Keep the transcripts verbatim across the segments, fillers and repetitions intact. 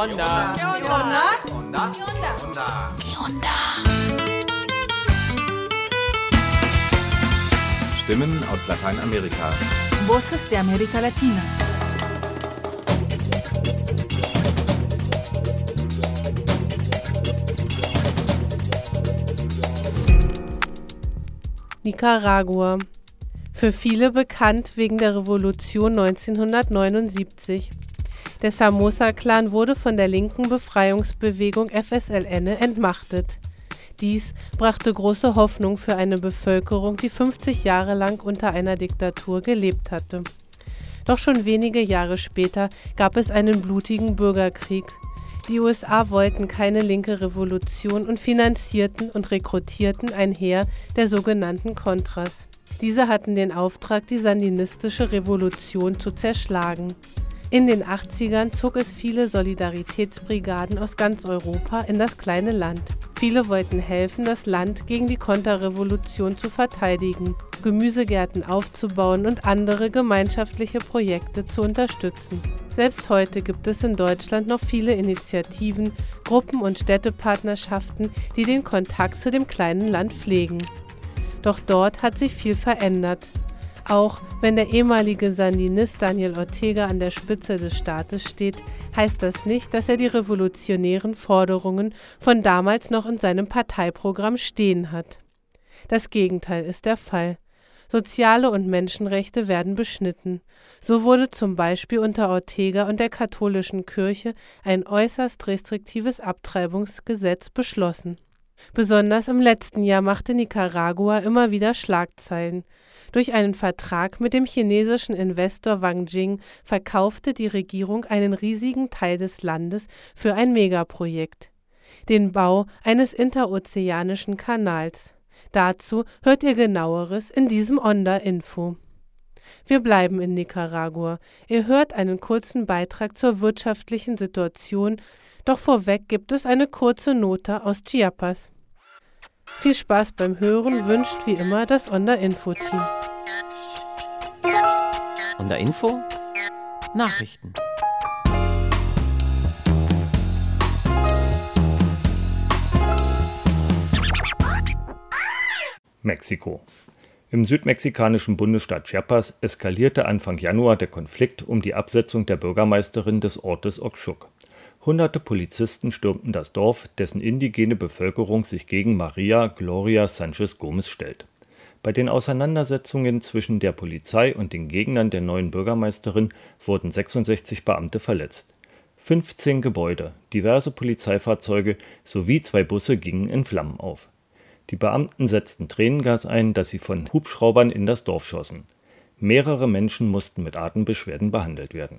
onda? ¿Qué onda? onda? ¿Qué onda? ¿Qué onda? Stimmen aus Lateinamerika. Voces de América Latina. Nicaragua. Für viele bekannt wegen der Revolution neunzehnhundertneunundsiebzig. Der Somoza-Clan wurde von der linken Befreiungsbewegung F S L N entmachtet. Dies brachte große Hoffnung für eine Bevölkerung, die fünfzig Jahre lang unter einer Diktatur gelebt hatte. Doch schon wenige Jahre später gab es einen blutigen Bürgerkrieg. Die U S A wollten keine linke Revolution und finanzierten und rekrutierten ein Heer der sogenannten Contras. Diese hatten den Auftrag, die sandinistische Revolution zu zerschlagen. In den achtzigern zog es viele Solidaritätsbrigaden aus ganz Europa in das kleine Land. Viele wollten helfen, das Land gegen die Konterrevolution zu verteidigen, Gemüsegärten aufzubauen und andere gemeinschaftliche Projekte zu unterstützen. Selbst heute gibt es in Deutschland noch viele Initiativen, Gruppen und Städtepartnerschaften, die den Kontakt zu dem kleinen Land pflegen. Doch dort hat sich viel verändert. Auch wenn der ehemalige Sandinist Daniel Ortega an der Spitze des Staates steht, heißt das nicht, dass er die revolutionären Forderungen von damals noch in seinem Parteiprogramm stehen hat. Das Gegenteil ist der Fall. Soziale und Menschenrechte werden beschnitten. So wurde zum Beispiel unter Ortega und der katholischen Kirche ein äußerst restriktives Abtreibungsgesetz beschlossen. Besonders im letzten Jahr machte Nicaragua immer wieder Schlagzeilen. Durch einen Vertrag mit dem chinesischen Investor Wang Jing verkaufte die Regierung einen riesigen Teil des Landes für ein Megaprojekt, den Bau eines interozeanischen Kanals. Dazu hört ihr Genaueres in diesem Onda-Info. Wir bleiben in Nicaragua. Ihr hört einen kurzen Beitrag zur wirtschaftlichen Situation, doch vorweg gibt es eine kurze Note aus Chiapas. Viel Spaß beim Hören wünscht wie immer das Onda-Info-Team. Onda-Info? Nachrichten. Mexiko. Im südmexikanischen Bundesstaat Chiapas eskalierte Anfang Januar der Konflikt um die Absetzung der Bürgermeisterin des Ortes Oxchuc. Hunderte Polizisten stürmten das Dorf, dessen indigene Bevölkerung sich gegen Maria Gloria Sánchez Gómez stellt. Bei den Auseinandersetzungen zwischen der Polizei und den Gegnern der neuen Bürgermeisterin wurden sechsundsechzig Beamte verletzt. fünfzehn Gebäude, diverse Polizeifahrzeuge sowie zwei Busse gingen in Flammen auf. Die Beamten setzten Tränengas ein, das sie von Hubschraubern in das Dorf schossen. Mehrere Menschen mussten mit Atembeschwerden behandelt werden.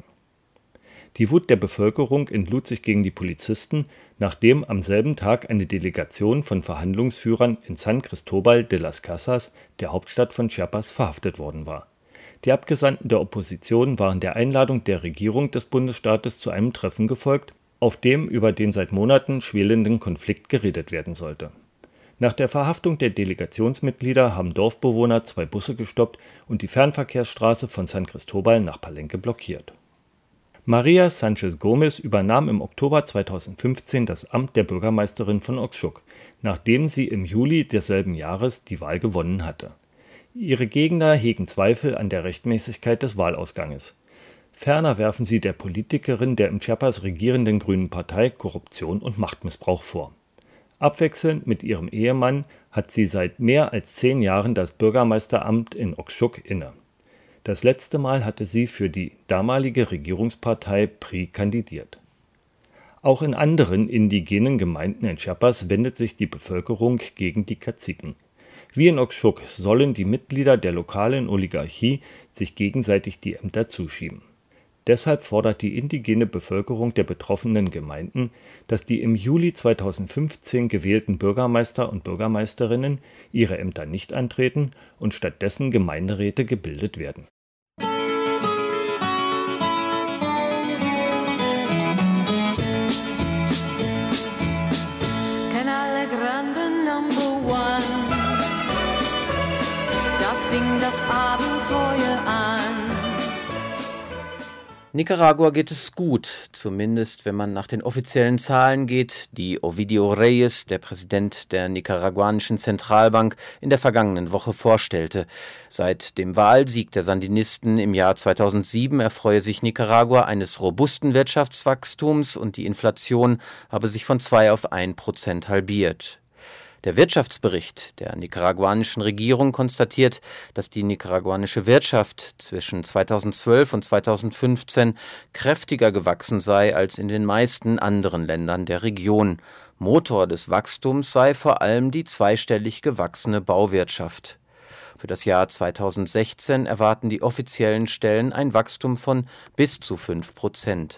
Die Wut der Bevölkerung entlud sich gegen die Polizisten, nachdem am selben Tag eine Delegation von Verhandlungsführern in San Cristóbal de las Casas, der Hauptstadt von Chiapas, verhaftet worden war. Die Abgesandten der Opposition waren der Einladung der Regierung des Bundesstaates zu einem Treffen gefolgt, auf dem über den seit Monaten schwelenden Konflikt geredet werden sollte. Nach der Verhaftung der Delegationsmitglieder haben Dorfbewohner zwei Busse gestoppt und die Fernverkehrsstraße von San Cristóbal nach Palenque blockiert. Maria Sánchez Gómez übernahm im Oktober zweitausendfünfzehn das Amt der Bürgermeisterin von Oxchuc, nachdem sie im Juli desselben Jahres die Wahl gewonnen hatte. Ihre Gegner hegen Zweifel an der Rechtmäßigkeit des Wahlausganges. Ferner werfen sie der Politikerin der im Chiapas regierenden Grünen Partei Korruption und Machtmissbrauch vor. Abwechselnd mit ihrem Ehemann hat sie seit mehr als zehn Jahren das Bürgermeisteramt in Oxchuc inne. Das letzte Mal hatte sie für die damalige Regierungspartei P R I kandidiert. Auch in anderen indigenen Gemeinden in Chiapas wendet sich die Bevölkerung gegen die Kaziken. Wie in Oxchuc sollen die Mitglieder der lokalen Oligarchie sich gegenseitig die Ämter zuschieben. Deshalb fordert die indigene Bevölkerung der betroffenen Gemeinden, dass die im Juli zweitausendfünfzehn gewählten Bürgermeister und Bürgermeisterinnen ihre Ämter nicht antreten und stattdessen Gemeinderäte gebildet werden. Canale Grande Number One, da fing das Abenteuer an. Nicaragua geht es gut, zumindest wenn man nach den offiziellen Zahlen geht, die Ovidio Reyes, der Präsident der nicaraguanischen Zentralbank, in der vergangenen Woche vorstellte. Seit dem Wahlsieg der Sandinisten im Jahr zweitausendsieben erfreue sich Nicaragua eines robusten Wirtschaftswachstums und die Inflation habe sich von zwei auf ein Prozent halbiert. Der Wirtschaftsbericht der nicaraguanischen Regierung konstatiert, dass die nicaraguanische Wirtschaft zwischen zweitausendzwölf und zweitausendfünfzehn kräftiger gewachsen sei als in den meisten anderen Ländern der Region. Motor des Wachstums sei vor allem die zweistellig gewachsene Bauwirtschaft. Für das Jahr zweitausendsechzehn erwarten die offiziellen Stellen ein Wachstum von bis zu fünf Prozent.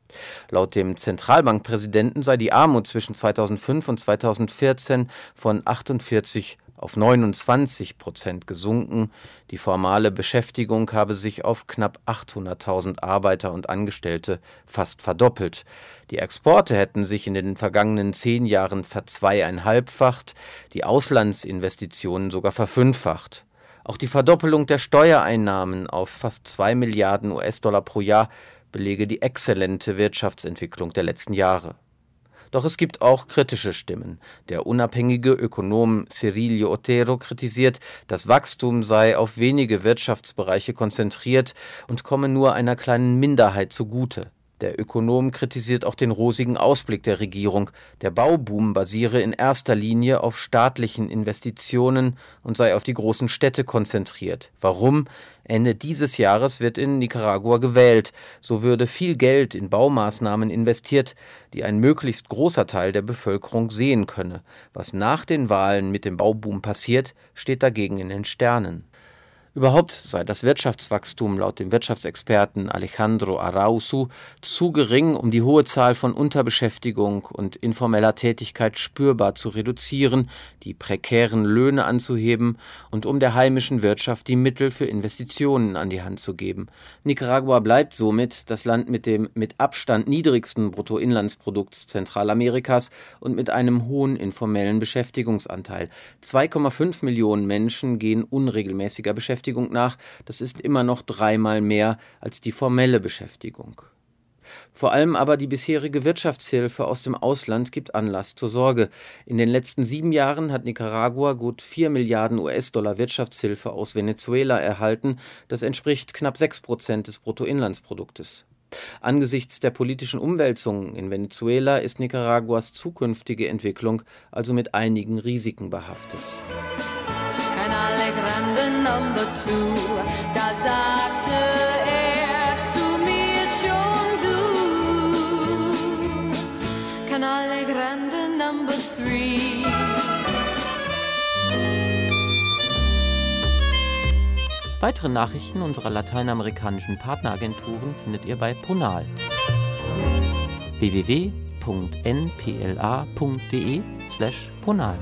Laut dem Zentralbankpräsidenten sei die Armut zwischen zweitausendfünf und zweitausendvierzehn von achtundvierzig auf neunundzwanzig Prozent gesunken. Die formale Beschäftigung habe sich auf knapp achthunderttausend Arbeiter und Angestellte fast verdoppelt. Die Exporte hätten sich in den vergangenen zehn Jahren verzweieinhalbfacht, die Auslandsinvestitionen sogar verfünffacht. Auch die Verdoppelung der Steuereinnahmen auf fast zwei Milliarden U S-Dollar pro Jahr belege die exzellente Wirtschaftsentwicklung der letzten Jahre. Doch es gibt auch kritische Stimmen. Der unabhängige Ökonom Cirilio Otero kritisiert, das Wachstum sei auf wenige Wirtschaftsbereiche konzentriert und komme nur einer kleinen Minderheit zugute. Der Ökonom kritisiert auch den rosigen Ausblick der Regierung. Der Bauboom basiere in erster Linie auf staatlichen Investitionen und sei auf die großen Städte konzentriert. Warum? Ende dieses Jahres wird in Nicaragua gewählt. So würde viel Geld in Baumaßnahmen investiert, die ein möglichst großer Teil der Bevölkerung sehen könne. Was nach den Wahlen mit dem Bauboom passiert, steht dagegen in den Sternen. Überhaupt sei das Wirtschaftswachstum laut dem Wirtschaftsexperten Alejandro Arauzu zu gering, um die hohe Zahl von Unterbeschäftigung und informeller Tätigkeit spürbar zu reduzieren, die prekären Löhne anzuheben und um der heimischen Wirtschaft die Mittel für Investitionen an die Hand zu geben. Nicaragua bleibt somit das Land mit dem mit Abstand niedrigsten Bruttoinlandsprodukts Zentralamerikas und mit einem hohen informellen Beschäftigungsanteil. zwei Komma fünf Millionen Menschen gehen unregelmäßiger Beschäftigung nach, das ist immer noch dreimal mehr als die formelle Beschäftigung. Vor allem aber die bisherige Wirtschaftshilfe aus dem Ausland gibt Anlass zur Sorge. In den letzten sieben Jahren hat Nicaragua gut vier Milliarden U S-Dollar Wirtschaftshilfe aus Venezuela erhalten. Das entspricht knapp sechs Prozent des Bruttoinlandsproduktes. Angesichts der politischen Umwälzungen in Venezuela ist Nicaraguas zukünftige Entwicklung also mit einigen Risiken behaftet. Canale Grande Number Two, da sagte er zu mir schon du. Canale Grande Number Three. Weitere Nachrichten unserer lateinamerikanischen Partneragenturen findet ihr bei Ponal. w w w punkt n p l a punkt d e slash ponal.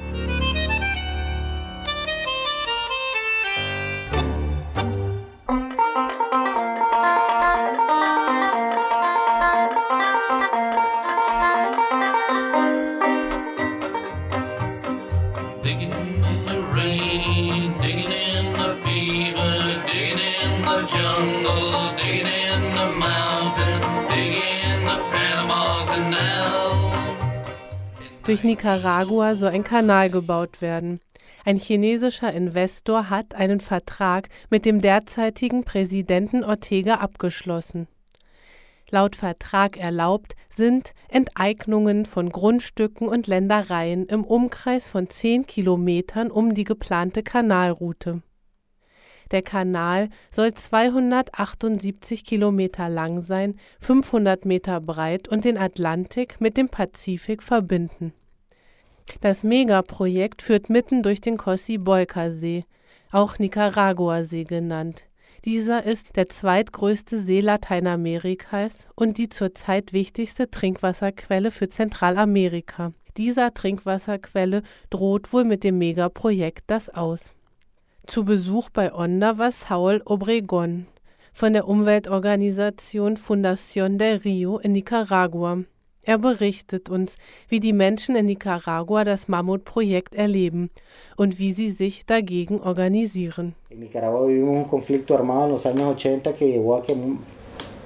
Durch Nicaragua soll ein Kanal gebaut werden. Ein chinesischer Investor hat einen Vertrag mit dem derzeitigen Präsidenten Ortega abgeschlossen. Laut Vertrag erlaubt sind Enteignungen von Grundstücken und Ländereien im Umkreis von zehn Kilometern um die geplante Kanalroute. Der Kanal soll zweihundertachtundsiebzig Kilometer lang sein, fünfhundert Meter breit und den Atlantik mit dem Pazifik verbinden. Das Megaprojekt führt mitten durch den Cocibolca-See, auch Nicaragua-See genannt. Dieser ist der zweitgrößte See Lateinamerikas und die zurzeit wichtigste Trinkwasserquelle für Zentralamerika. Dieser Trinkwasserquelle droht wohl mit dem Megaprojekt das Aus. Zu Besuch bei Onda war Saul Obregón von der Umweltorganisation Fundación del Río in Nicaragua. Er berichtet uns, wie die Menschen in Nicaragua das Mammutprojekt erleben und wie sie sich dagegen organisieren. In Nicaragua vivimos un conflicto armado en los años ochenta que llevó a que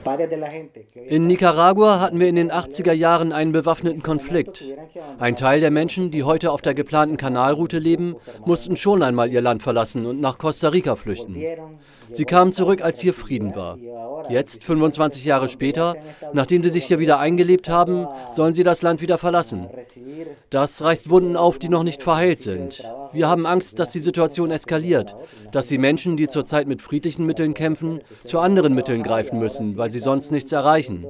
In Nicaragua hatten wir in den achtziger Jahren einen bewaffneten Konflikt. Ein Teil der Menschen, die heute auf der geplanten Kanalroute leben, mussten schon einmal ihr Land verlassen und nach Costa Rica flüchten. Sie kamen zurück, als hier Frieden war. Jetzt, fünfundzwanzig Jahre später, nachdem sie sich hier wieder eingelebt haben, sollen sie das Land wieder verlassen. Das reißt Wunden auf, die noch nicht verheilt sind. Wir haben Angst, dass die Situation eskaliert, dass die Menschen, die zurzeit mit friedlichen Mitteln kämpfen, zu anderen Mitteln greifen müssen, weil sie sonst nichts erreichen.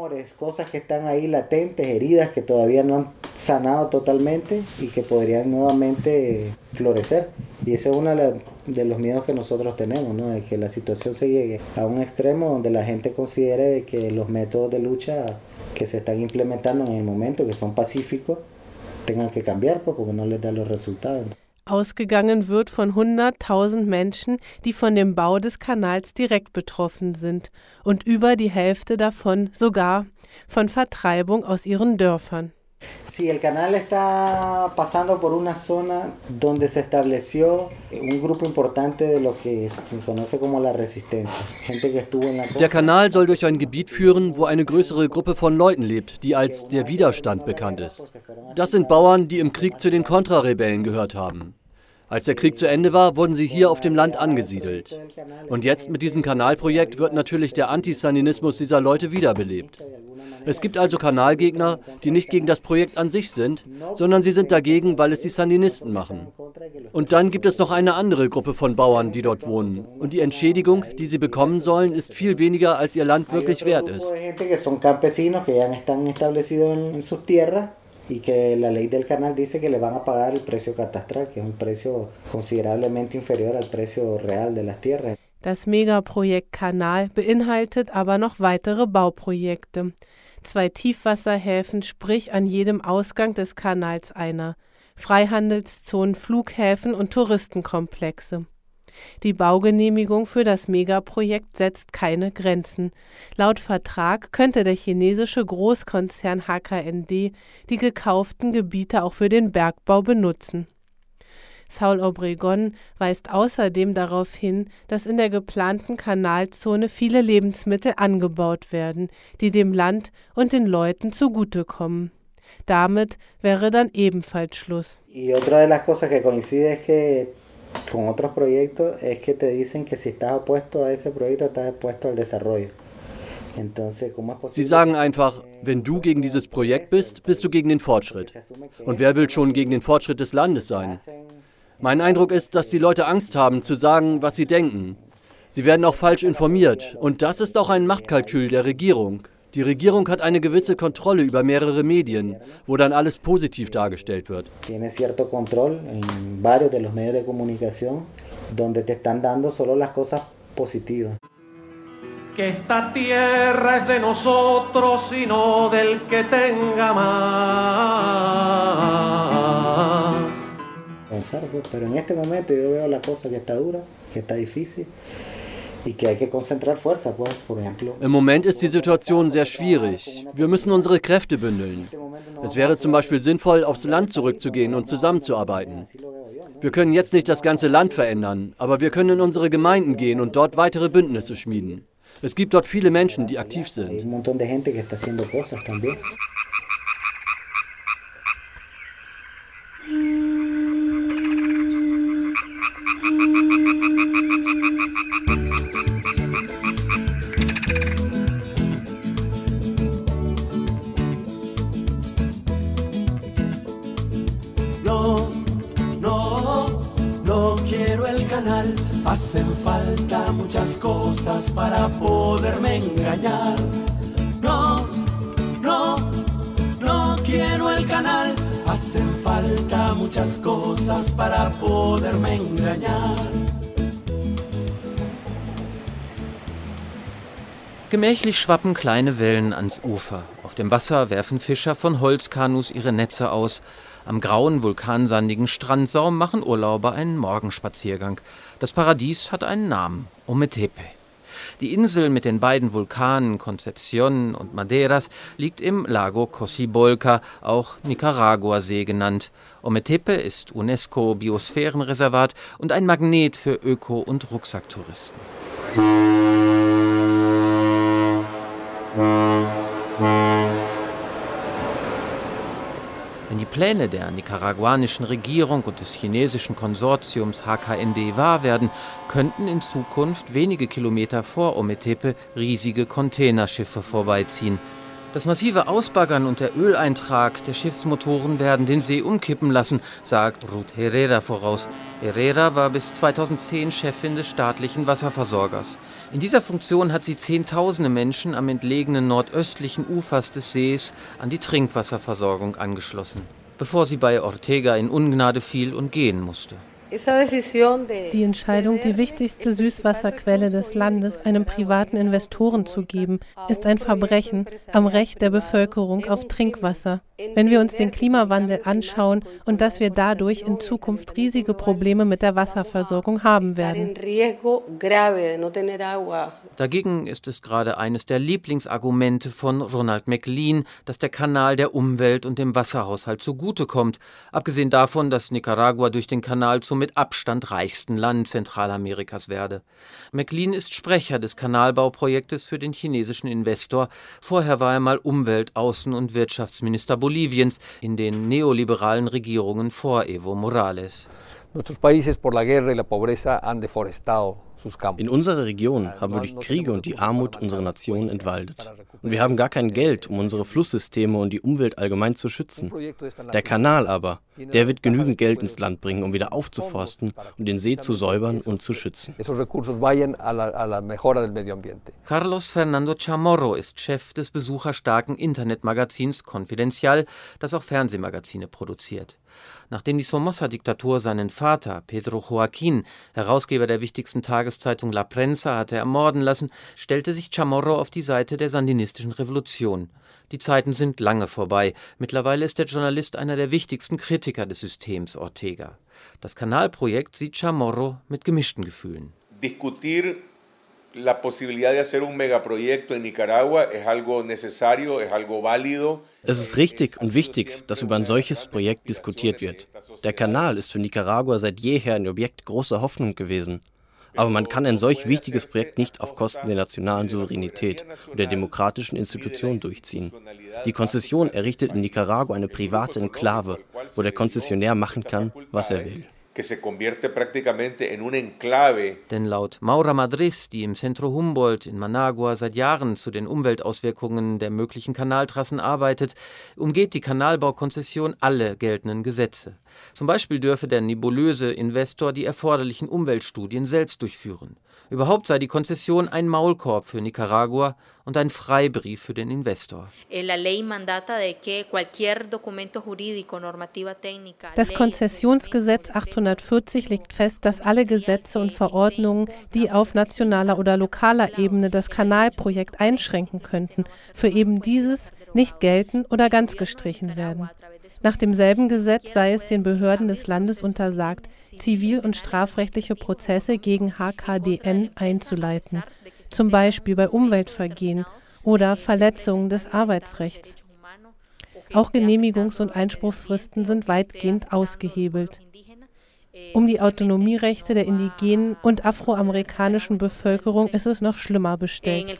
Y ese es uno de los miedos que nosotros tenemos, ¿no? De que la situación se llegue a un extremo donde la gente considere de que los métodos de lucha que se están implementando en el momento, que son pacíficos, tengan que cambiar, pues, porque no les da los resultados. Ausgegangen wird von hunderttausend Menschen, die von dem Bau des Kanals direkt betroffen sind und über die Hälfte davon sogar von Vertreibung aus ihren Dörfern. Sí, el canal está pasando por una zona donde se estableció un grupo importante de lo que se conoce como la resistencia. Gente que estuvo en la costa. Der Kanal soll durch ein Gebiet führen, wo eine größere Gruppe von Leuten lebt, die als der Widerstand bekannt ist. Das sind Bauern, die im Krieg zu den Kontrarebellen gehört haben. Als der Krieg zu Ende war, wurden sie hier auf dem Land angesiedelt. Und jetzt mit diesem Kanalprojekt wird natürlich der Antisaninismus dieser Leute wiederbelebt. Es gibt also Kanalgegner, die nicht gegen das Projekt an sich sind, sondern sie sind dagegen, weil es die Sandinisten machen. Und dann gibt es noch eine andere Gruppe von Bauern, die dort wohnen. Und die Entschädigung, die sie bekommen sollen, ist viel weniger, als ihr Land wirklich wert ist. Y que la ley del canal dice que le van a pagar el precio catastral, que es un precio considerablemente inferior al precio real de las tierras. Das Megaprojekt Kanal beinhaltet aber noch weitere Bauprojekte. Zwei Tiefwasserhäfen, sprich an jedem Ausgang des Kanals einer, Freihandelszonen, Flughäfen und Touristenkomplexe. Die Baugenehmigung für das Megaprojekt setzt keine Grenzen. Laut Vertrag könnte der chinesische Großkonzern H K N D die gekauften Gebiete auch für den Bergbau benutzen. Saúl Obregón weist außerdem darauf hin, dass in der geplanten Kanalzone viele Lebensmittel angebaut werden, die dem Land und den Leuten zugutekommen. Damit wäre dann ebenfalls Schluss. Y otra de las cosas que coincide es que con otros proyectos es que te dicen que si estás opuesto a ese proyecto estás opuesto al desarrollo. Entonces, ¿cómo es posible? Sie sagen einfach, wenn du gegen dieses Projekt bist, bist du gegen den Fortschritt. Und wer will schon gegen den Fortschritt des Landes sein? Mein Eindruck ist, dass die Leute Angst haben, zu sagen, was sie denken. Sie werden auch falsch informiert. Und das ist auch ein Machtkalkül der Regierung. Die Regierung hat eine gewisse Kontrolle über mehrere Medien, wo dann alles positiv dargestellt wird. Tiene cierto control en varios de los medios de comunicación, donde te están dando solo las cosas positivas. Que esta tierra es de nosotros y no del que tenga más. Pensar, pues, pero en este momento yo veo la cosa que está dura, que está difícil. Im Moment ist die Situation sehr schwierig. Wir müssen unsere Kräfte bündeln. Es wäre zum Beispiel sinnvoll, aufs Land zurückzugehen und zusammenzuarbeiten. Wir können jetzt nicht das ganze Land verändern, aber wir können in unsere Gemeinden gehen und dort weitere Bündnisse schmieden. Es gibt dort viele Menschen, die aktiv sind. Hacen falta muchas cosas para poderme engañar. No, no, no quiero el canal. Hacen falta muchas cosas para poderme engañar. Gemächlich schwappen kleine Wellen ans Ufer. Auf dem Wasser werfen Fischer von Holzkanus ihre Netze aus. Am grauen, vulkansandigen Strandsaum machen Urlauber einen Morgenspaziergang. Das Paradies hat einen Namen, Ometepe. Die Insel mit den beiden Vulkanen Concepción und Madeiras liegt im Lago Cocibolca, auch Nicaragua-See genannt. Ometepe ist UNESCO-Biosphärenreservat und ein Magnet für Öko- und Rucksacktouristen. Wenn die Pläne der nicaraguanischen Regierung und des chinesischen Konsortiums H K N D wahr werden, könnten in Zukunft wenige Kilometer vor Ometepe riesige Containerschiffe vorbeiziehen. Das massive Ausbaggern und der Öleintrag der Schiffsmotoren werden den See umkippen lassen, sagt Ruth Herrera voraus. Herrera war bis zweitausendzehn Chefin des staatlichen Wasserversorgers. In dieser Funktion hat sie Zehntausende Menschen am entlegenen nordöstlichen Ufers des Sees an die Trinkwasserversorgung angeschlossen, bevor sie bei Ortega in Ungnade fiel und gehen musste. Die Entscheidung, die wichtigste Süßwasserquelle des Landes einem privaten Investoren zu geben, ist ein Verbrechen am Recht der Bevölkerung auf Trinkwasser. Wenn wir uns den Klimawandel anschauen und dass wir dadurch in Zukunft riesige Probleme mit der Wasserversorgung haben werden. Dagegen ist es gerade eines der Lieblingsargumente von Ronald McLean, dass der Kanal der Umwelt und dem Wasserhaushalt zugutekommt, abgesehen davon, dass Nicaragua durch den Kanal zum mit Abstand reichsten Land Zentralamerikas werde. McLean ist Sprecher des Kanalbauprojektes für den chinesischen Investor. Vorher war er mal Umwelt-, Außen- und Wirtschaftsminister Boliviens in den neoliberalen Regierungen vor Evo Morales. In unserer Region haben wir durch Kriege und die Armut unsere Nation entwaldet. Und wir haben gar kein Geld, um unsere Flusssysteme und die Umwelt allgemein zu schützen. Der Kanal aber, der wird genügend Geld ins Land bringen, um wieder aufzuforsten und den See zu säubern und zu schützen. Carlos Fernando Chamorro ist Chef des besucherstarken Internetmagazins Confidencial, das auch Fernsehmagazine produziert. Nachdem die Somoza-Diktatur seinen Vater, Pedro Joaquín, Herausgeber der wichtigsten Tageszeitung La Prensa, hatte ermorden lassen, stellte sich Chamorro auf die Seite der sandinistischen Revolution. Die Zeiten sind lange vorbei. Mittlerweile ist der Journalist einer der wichtigsten Kritiker des Systems Ortega. Das Kanalprojekt sieht Chamorro mit gemischten Gefühlen. Discutir la posibilidad de hacer un megaproyecto en Nicaragua es algo necesario, es algo válido. Es ist richtig und wichtig, dass über ein solches Projekt diskutiert wird. Der Kanal ist für Nicaragua seit jeher ein Objekt großer Hoffnung gewesen. Aber man kann ein solch wichtiges Projekt nicht auf Kosten der nationalen Souveränität und der demokratischen Institutionen durchziehen. Die Konzession errichtet in Nicaragua eine private Enklave, wo der Konzessionär machen kann, was er will. Denn laut Maura Madriz, die im Centro Humboldt in Managua seit Jahren zu den Umweltauswirkungen der möglichen Kanaltrassen arbeitet, umgeht die Kanalbaukonzession alle geltenden Gesetze. Zum Beispiel dürfe der nebulöse Investor die erforderlichen Umweltstudien selbst durchführen. Überhaupt sei die Konzession ein Maulkorb für Nicaragua und ein Freibrief für den Investor. Das Konzessionsgesetz achthundertvierzig legt fest, dass alle Gesetze und Verordnungen, die auf nationaler oder lokaler Ebene das Kanalprojekt einschränken könnten, für eben dieses nicht gelten oder ganz gestrichen werden. Nach demselben Gesetz sei es den Behörden des Landes untersagt, zivil- und strafrechtliche Prozesse gegen H K D N einzuleiten, zum Beispiel bei Umweltvergehen oder Verletzungen des Arbeitsrechts. Auch Genehmigungs- und Einspruchsfristen sind weitgehend ausgehebelt. Um die Autonomierechte der indigenen und afroamerikanischen Bevölkerung ist es noch schlimmer bestellt.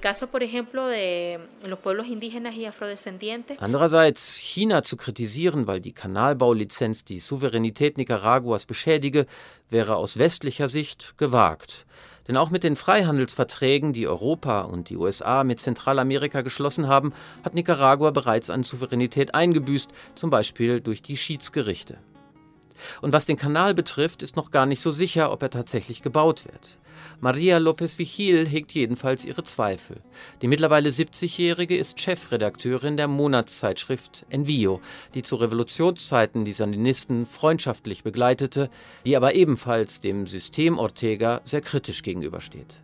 Andererseits, China zu kritisieren, weil die Kanalbaulizenz die Souveränität Nicaraguas beschädige, wäre aus westlicher Sicht gewagt. Denn auch mit den Freihandelsverträgen, die Europa und die U S A mit Zentralamerika geschlossen haben, hat Nicaragua bereits an Souveränität eingebüßt, zum Beispiel durch die Schiedsgerichte. Und was den Kanal betrifft, ist noch gar nicht so sicher, ob er tatsächlich gebaut wird. Maria López Vigil hegt jedenfalls ihre Zweifel. Die mittlerweile siebzigjährige ist Chefredakteurin der Monatszeitschrift Envío, die zu Revolutionszeiten die Sandinisten freundschaftlich begleitete, die aber ebenfalls dem System Ortega sehr kritisch gegenübersteht.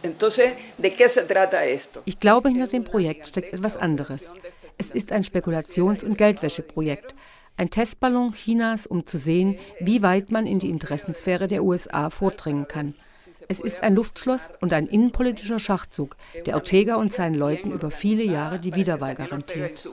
Ich glaube, hinter dem Projekt steckt etwas anderes. Es ist ein Spekulations- und Geldwäscheprojekt. Ein Testballon Chinas, um zu sehen, wie weit man in die Interessensphäre der U S A vordringen kann. Es ist ein Luftschloss und ein innenpolitischer Schachzug, der Ortega und seinen Leuten über viele Jahre die Wiederwahl garantiert.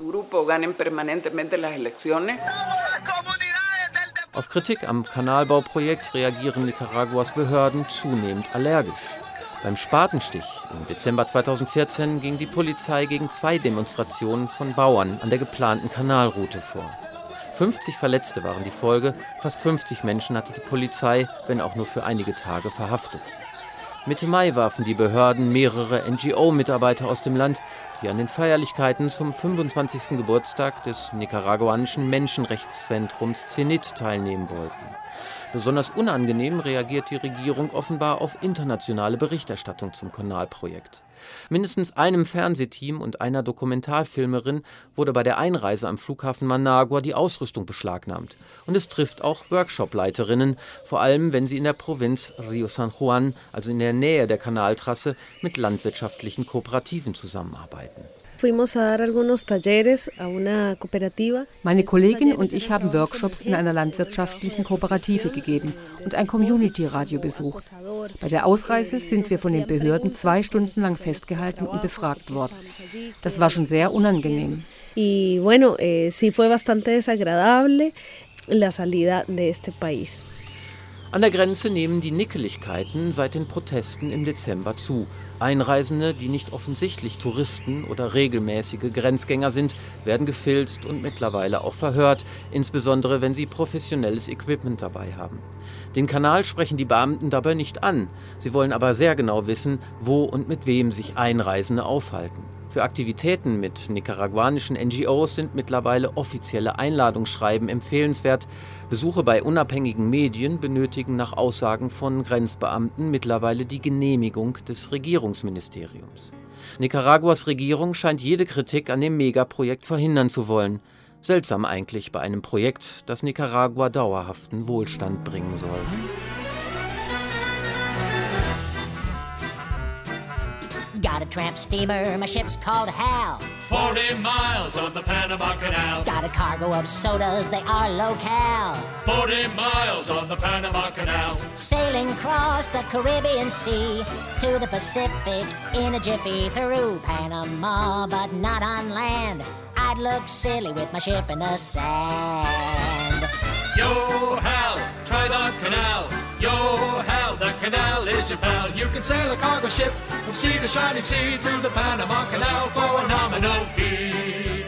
Auf Kritik am Kanalbauprojekt reagieren Nicaraguas Behörden zunehmend allergisch. Beim Spatenstich im Dezember zweitausendvierzehn ging die Polizei gegen zwei Demonstrationen von Bauern an der geplanten Kanalroute vor. fünfzig Verletzte waren die Folge, fast fünfzig Menschen hatte die Polizei, wenn auch nur für einige Tage, verhaftet. Mitte Mai warfen die Behörden mehrere N G O-Mitarbeiter aus dem Land, die an den Feierlichkeiten zum fünfundzwanzigsten Geburtstag des nicaraguanischen Menschenrechtszentrums Zenit teilnehmen wollten. Besonders unangenehm reagiert die Regierung offenbar auf internationale Berichterstattung zum Kanalprojekt. Mindestens einem Fernsehteam und einer Dokumentarfilmerin wurde bei der Einreise am Flughafen Managua die Ausrüstung beschlagnahmt. Und es trifft auch Workshop-Leiterinnen, vor allem wenn sie in der Provinz Rio San Juan, also in der Nähe der Kanaltrasse, mit landwirtschaftlichen Kooperativen zusammenarbeiten. Meine Kollegin und ich haben Workshops in einer landwirtschaftlichen Kooperative gegeben und ein Community-Radio besucht. Bei der Ausreise sind wir von den Behörden zwei Stunden lang festgehalten und befragt worden. Das war schon sehr unangenehm. Y bueno, eh, sí fue bastante desagradable la salida de este país. An der Grenze nehmen die Nickeligkeiten seit den Protesten im Dezember zu. Einreisende, die nicht offensichtlich Touristen oder regelmäßige Grenzgänger sind, werden gefilzt und mittlerweile auch verhört, insbesondere wenn sie professionelles Equipment dabei haben. Den Kanal sprechen die Beamten dabei nicht an. Sie wollen aber sehr genau wissen, wo und mit wem sich Einreisende aufhalten. Für Aktivitäten mit nicaraguanischen N G Os sind mittlerweile offizielle Einladungsschreiben empfehlenswert. Besuche bei unabhängigen Medien benötigen nach Aussagen von Grenzbeamten mittlerweile die Genehmigung des Regierungsministeriums. Nicaraguas Regierung scheint jede Kritik an dem Megaprojekt verhindern zu wollen. Seltsam eigentlich bei einem Projekt, das Nicaragua dauerhaften Wohlstand bringen soll. Got a tramp steamer, my ship's called Hal. Forty miles on the Panama Canal. Got a cargo of sodas, they are local. Forty miles on the Panama Canal. Sailing across the Caribbean Sea to the Pacific in a jiffy through Panama, but not on land. I'd look silly with my ship in the sand. Yo, Hal, try the canal. Yo, Hal, the canal is your pal. You can sail a cargo ship from sea to shining sea through the Panama Canal for a nominal fee.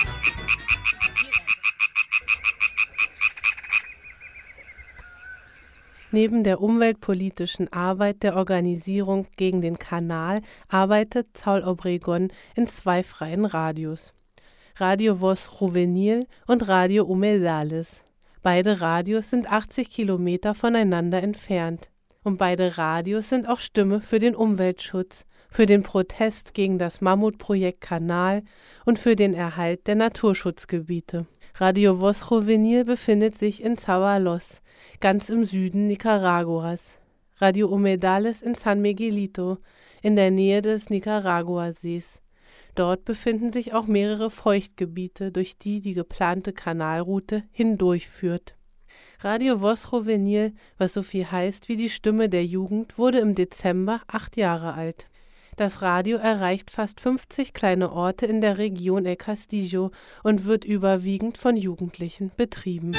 Neben der umweltpolitischen Arbeit der Organisierung gegen den Kanal arbeitet Saul Obregon in zwei freien Radios. Radio Voz Juvenil und Radio Humedales. Beide Radios sind achtzig Kilometer voneinander entfernt. Und beide Radios sind auch Stimme für den Umweltschutz, für den Protest gegen das Mammutprojekt Kanal und für den Erhalt der Naturschutzgebiete. Radio Voz Juvenil befindet sich in Zabalos, ganz im Süden Nicaraguas. Radio Humedales in San Miguelito, in der Nähe des Nicaraguasees. Dort befinden sich auch mehrere Feuchtgebiete, durch die die geplante Kanalroute hindurchführt. Radio Voz Juvenil, was so viel heißt wie die Stimme der Jugend, wurde im Dezember acht Jahre alt. Das Radio erreicht fast fünfzig kleine Orte in der Region El Castillo und wird überwiegend von Jugendlichen betrieben.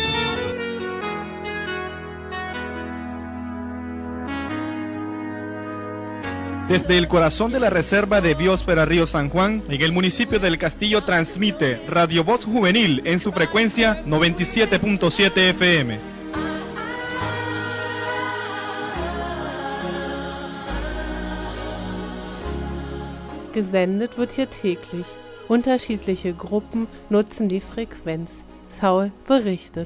Desde el corazón de la reserva de Biosfera Río San Juan, en el municipio del Castillo, transmite Radio Voz Juvenil en su frecuencia noventa y siete punto siete F M. Gesendet wird hier täglich. Unterschiedliche Gruppen nutzen die Frequenz. Saul berichtet.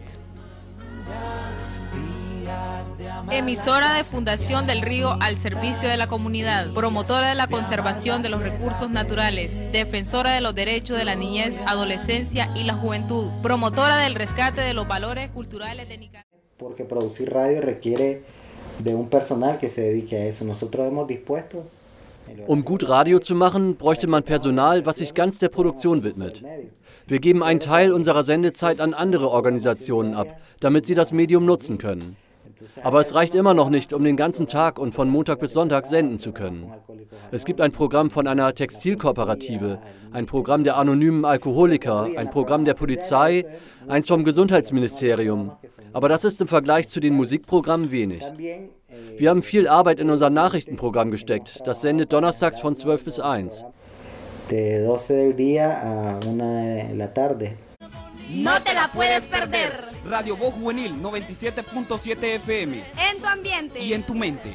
Emisora de Fundación del Río al servicio de la comunidad, promotora de la conservación de los recursos naturales, defensora de los derechos de la niñez, adolescencia y la juventud, promotora del rescate de los valores culturales de Nicaragua. Porque producir radio requiere de un personal que se dedique a eso. Nosotros hemos dispuesto. Um gut Radio zu machen, bräuchte man Personal, was sich ganz der Produktion widmet. Wir geben einen Teil unserer Sendezeit an andere Organisationen ab, damit sie das Medium nutzen können. Aber es reicht immer noch nicht, um den ganzen Tag und von Montag bis Sonntag senden zu können. Es gibt ein Programm von einer Textilkooperative, ein Programm der anonymen Alkoholiker, ein Programm der Polizei, eins vom Gesundheitsministerium. Aber das ist im Vergleich zu den Musikprogrammen wenig. Wir haben viel Arbeit in unser Nachrichtenprogramm gesteckt. Das sendet donnerstags von zwölf bis eins. De doce del día a una de la tarde. No te la puedes perder. Radio Voz Juvenil noventa y siete punto siete F M. En tu ambiente. Y en tu mente.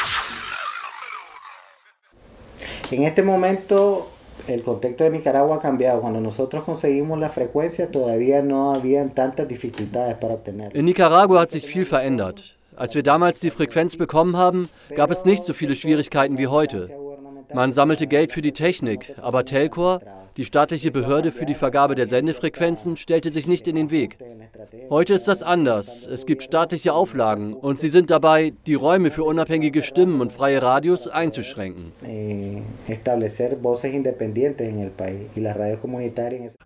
En este momento el contexto de Nicaragua ha cambiado. Cuando nosotros conseguimos la frecuencia todavía no habían tantas dificultades para obtenerla. In Nicaragua hat sich viel verändert. Als wir damals die Frequenz bekommen haben, gab es nicht so viele Schwierigkeiten wie heute. Man sammelte Geld für die Technik, aber Telcor, die staatliche Behörde für die Vergabe der Sendefrequenzen, stellte sich nicht in den Weg. Heute ist das anders. Es gibt staatliche Auflagen und sie sind dabei, die Räume für unabhängige Stimmen und freie Radios einzuschränken. Establecer voces independientes en el país y las radios comunitarias.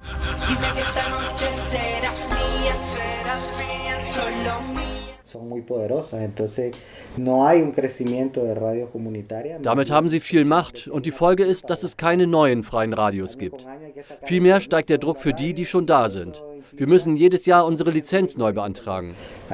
Son muy poderosas, entonces no hay un crecimiento de radios comunitarias. Damit haben sie viel Macht und die Folge ist, dass es keine neuen freien Radios gibt. Vielmehr steigt der Druck für die, die schon da sind. Wir müssen jedes Jahr unsere Lizenz neu beantragen.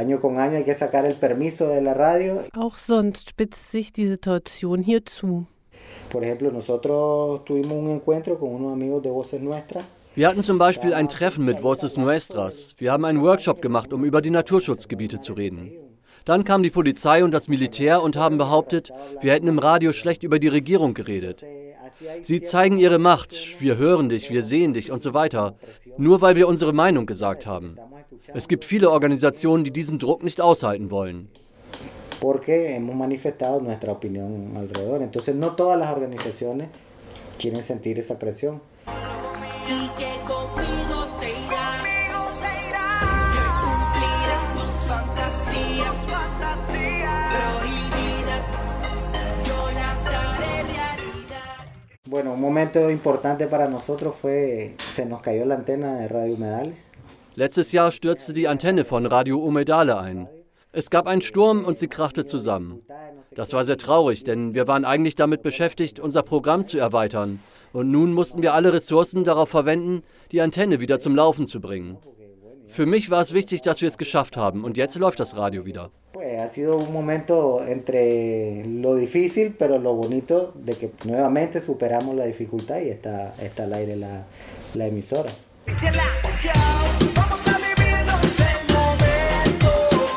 Auch sonst spitzt sich die Situation hier zu. Por ejemplo, nosotros tuvimos un encuentro con unos amigos de Voces Nuestras. Wir hatten zum Beispiel ein Treffen mit Voces Nuestras. Wir haben einen Workshop gemacht, um über die Naturschutzgebiete zu reden. Dann kam die Polizei und das Militär und haben behauptet, wir hätten im Radio schlecht über die Regierung geredet. Sie zeigen ihre Macht, wir hören dich, wir sehen dich und so weiter, nur weil wir unsere Meinung gesagt haben. Es gibt viele Organisationen, die diesen Druck nicht aushalten wollen. Porque hemos manifestado nuestra opinión alrededor. Entonces no todas las organizaciones quieren sentir esa presión. Y que conmigo te irás, que cumplirás tus fantasías, fantasías prohibidas, yo las haré realidad. Bueno, un momento importante para nosotros fue, se nos cayó la antena de Radio Humedales. Letztes Jahr stürzte die Antenne von Radio Humedale ein. Es gab einen Sturm und sie krachte zusammen. Das war sehr traurig, denn wir waren eigentlich damit beschäftigt, unser Programm zu erweitern. Und nun mussten wir alle Ressourcen darauf verwenden, die Antenne wieder zum Laufen zu bringen. Für mich war es wichtig, dass wir es geschafft haben und jetzt läuft das Radio wieder. Ha sido un momento entre lo difícil, pero lo bonito de que nuevamente superamos la dificultad y está, está al aire la, la emisora. Vamos a vivirnos el momento,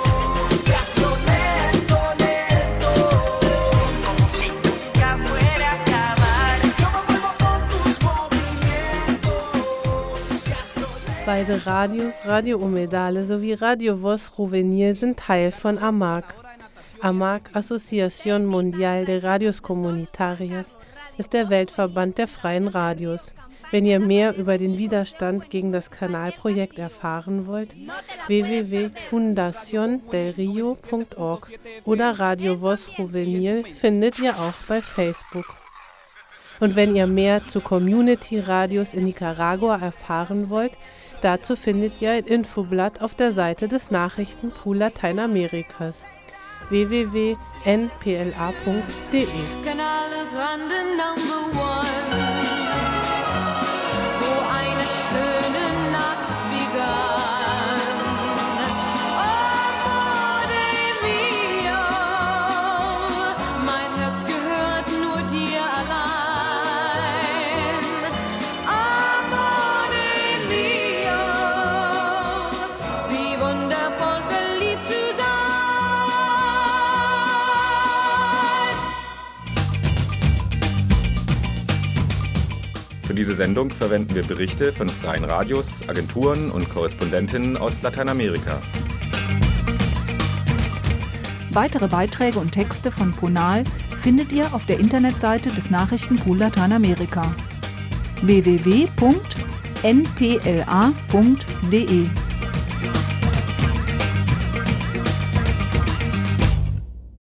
lento, lento, como si nunca fuera a acabar. Yo me muevo con tus movimientos. Beide Radios, Radio Humedale sowie Radio Voz Juvenil sind Teil von A M A C. A M A C, Asociación Mundial de Radios Comunitarias, ist der Weltverband der freien Radios. Wenn ihr mehr über den Widerstand gegen das Kanalprojekt erfahren wollt, w w w punkt fundacion del rio punkt org oder Radio Voz Juvenil findet ihr auch bei Facebook. Und wenn ihr mehr zu Community-Radios in Nicaragua erfahren wollt, dazu findet ihr ein Infoblatt auf der Seite des Nachrichtenpool Lateinamerikas w w w punkt n p l a punkt d e. Canale Grande Number One, wo eine schöne Nacht begann. Amore mio, mein Herz gehört nur dir allein. Amore mio, wie wundervoll verliebt zu sein. Für diese Sendung verwenden wir Berichte von freien Radios, Agenturen und Korrespondentinnen aus Lateinamerika. Weitere Beiträge und Texte von Ponal findet ihr auf der Internetseite des Nachrichtenpool Lateinamerika w w w punkt n p l a punkt d e.